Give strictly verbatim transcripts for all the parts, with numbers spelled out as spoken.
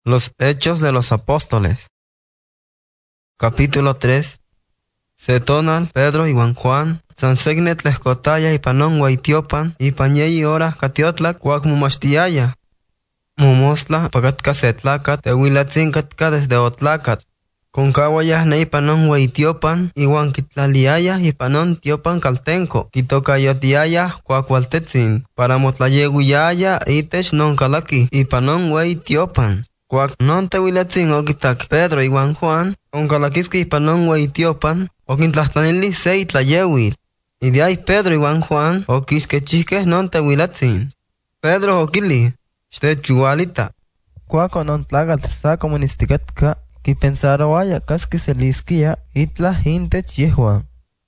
Los Hechos de los Apóstoles. Capítulo tres. Setonal, Pedro y Juan Juan, Sansegnet lescotaya y panon guaitiopan, y pañeyi horas catiotlac, cuac mumastiaya. Mumosla, pagatka setlacat, tehuilatzincatka desde otlacat. Concawayas ney panon guaitiopan, y Juan kitlaliaya y panon tiopan caltenco, quitocayotiaya, cuacualtetzin, para motlayeguyaya, itech non calaki, y panon guaitiopan. Cuac non tehuilatzin oquitak Pedro y Juan Juan, oncalaquisque y panon guaitiopan, oquintlastanili sei tlayewil. Y de ahí Pedro y Juan Juan, oquisque chisques non tehuilatzin. Pedro oquili, ste chualita. Cuaco non tlagal sa comunisticatka, que pensaro haya casque se lisquia, itla hintech yehuan.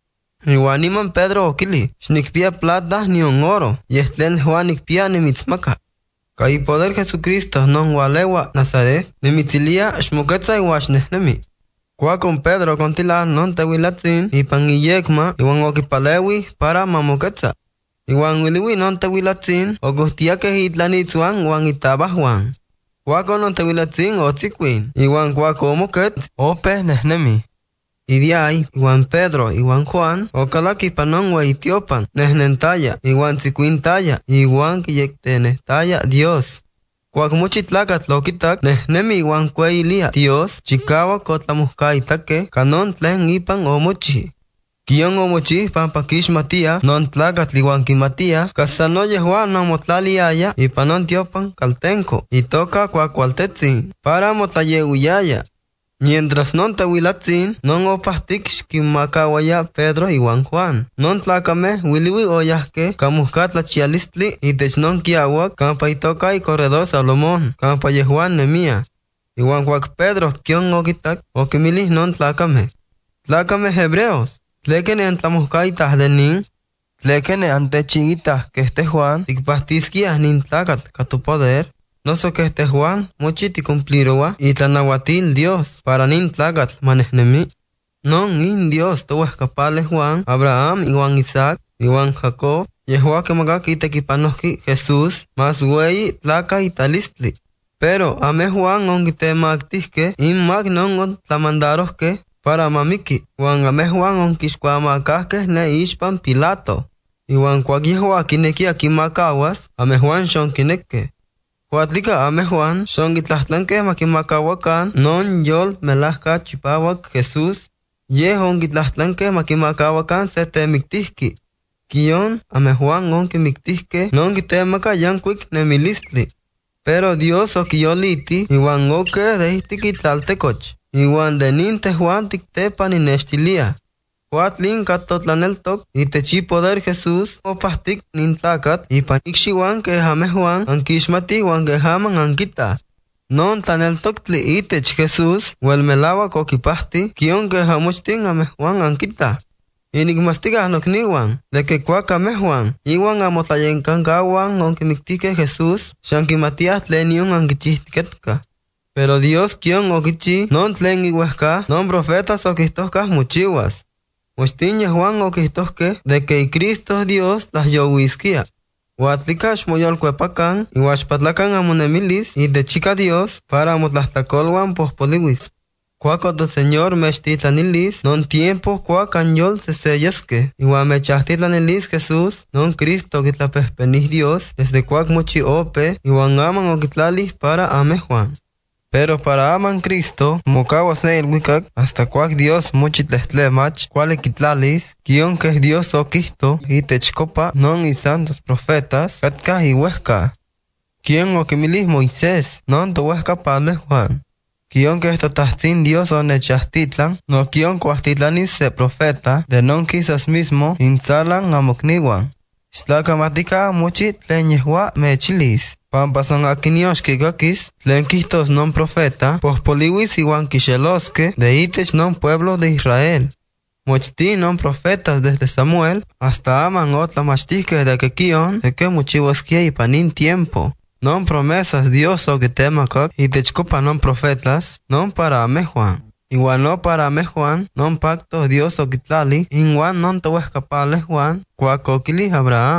Y Juaniman Pedro oquili, xnicpia plata ni un oro, y estlen Juan nicpia ni mitzmaca. Kai poder Jesucristo non walewa Nazaret, ni mitzilia xmuketza iwax nehnemi. Cuá con Pedro contila non tehuilatzin, y pangiyekma, iwan okipalewi para mamoketza. Iwan wiliwi non tehuilatzin, ogustiake hitlanitzuan wan itabahuan. Cuá con non tehuilatzin otzikwin, iwan cuá komoket, ope nehnemi. Y de ahí, Juan Pedro y Juan Juan, ocalaki panon guaitiopan, nehnentaya, y Juan tzicuintaya, y Juan quiyectenetaya Dios. Cuac muchitlacat loquitak, nehnemi Juan cueilia Dios, chicawa cotlamuscaitaque, canon tlen ipan omochi. Kion omochi pampakish matia, non tlacat liwan kimatia, casanoye Juan non motlaliaya, y panon tiopan caltenco, y toca cuacualtetzin, para motlayeguyaya. Mientras non tehuilatzin, non opastik xquimacawaya Pedro y Juan Juan. Non tlacame wiliwi oyasque, camuscat la chialistli, y tech non kiawak, campa itoca y corredor Salomón, campa yehuan nemia. Y Juan Juan Pedro, kion oquitak, oquimilis non tlacame. Tlacame hebreos, tlequene entlamuscaitas de nin, tlequene ante chiquitas que este Juan, ticpastisquias nin tlacat, ca tu poder. No so que este Juan, mochiti cumpliroa, y tlanahuatil Dios, para nin tlagat manehnemi. Non in Dios tuvo escapale Juan, Abraham, y Juan Isaac, y Juan Jacob, y Juan que magaki tequipanoski Jesús, más güey tlaca y talistli. Pero ame Juan onquite magtisque, in mag non on tlamandarosque, para mamiki, Juan ame Juan onquisquamacasque ne ishpan Pilato. Y Juan cuaqui Juan kineki aquí macawas, ame Juan shon kineque. Huatlika ame Juan, son gitlahtlanque maquimacahuacan, non yol melahca chipawak Jesús, ye hon gitlahtlanque maquimacahuacan se te mictisqui. Kion ame Juan on que mictisque, non gitemaca yanquic nemilistli. Pero Dios o kiyoliti, iwan oke de istiki tlaltecoch, iwan de ninte Juan tictepa ni nestilia. Huatlin catotlaneltoc, y techi poder Jesús, o pastic nintlacat, y panixiwan que jame Juan, anquishmati wan que jaman anquita. Non tlaneltoc tli itech Jesús, huelmelawa coquipasti, kion que jamuchtin ame Juan anquita. Enigmastigas nocniwan, de que cuacame Juan, iwan amotlayencangawan, aunque mictique Jesús, shanquimatias tlenion anquichistiquetka. Pero Dios kion okichi, non tlen ihuesca, non profetas oquistoscas muchiwas. Mostiña Juan oquistosque de que Cristo Dios las yowisquia. Huatlikash moyol cuepacan, y huachpatlacan amonemilis, y de chica Dios, para motlastacolwan pospoliwis. Cuaco do Señor mechtitlanilis, non tiempo cuacan yol se sellesque, y huamechahtitlanilis Jesús, non Cristo quitlapespenis Dios, desde cuac mochi ope, y huangaman oquitlalis para ame Juan. Pero para aman Cristo, mocawas ne el wikak, hasta cuac Dios mochitlehtlemach, cuale kitlalis, kion que es Dios o Cristo, y techcopa non y santos profetas, katka y huesca. Kion o kimilis Moisés, non to huesca padre Juan. Kion que esto tastin Dios o nechastitlan, no kion cuastitlanis se profeta, de non quizás mismo, insalan amokniwan. Stlacamatica mochit leñehua mechilis. Pampasan aquinios que gakis, tlenquistos non profeta, pospoliwis iwan kishelosque, de itech non pueblo de Israel. Mochti non profetas desde Samuel, hasta aman otla machtisque de que kion, de que muchiwasquia y panin tiempo. Non promesas Dios o que temakak, y techcopa non profetas, non para ame Juan. Igual no para ame Juan, non pacto Dios o quitlali, igual non te escapale Juan, cuacoquili Abraham.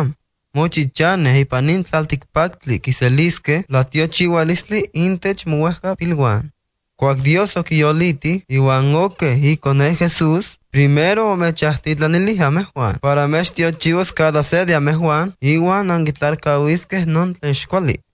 mochichane ipanin tlaltikpaktli kiselisque la tiochihualistli intech muehka pilwan. Cuac Dios okiyoliti iwan oke ikone Jesús, primero omechahtitlanili amejuan, para mechtiochivos cada se de amejuan, iwan anquitlalcahuisque non tlen xkuali.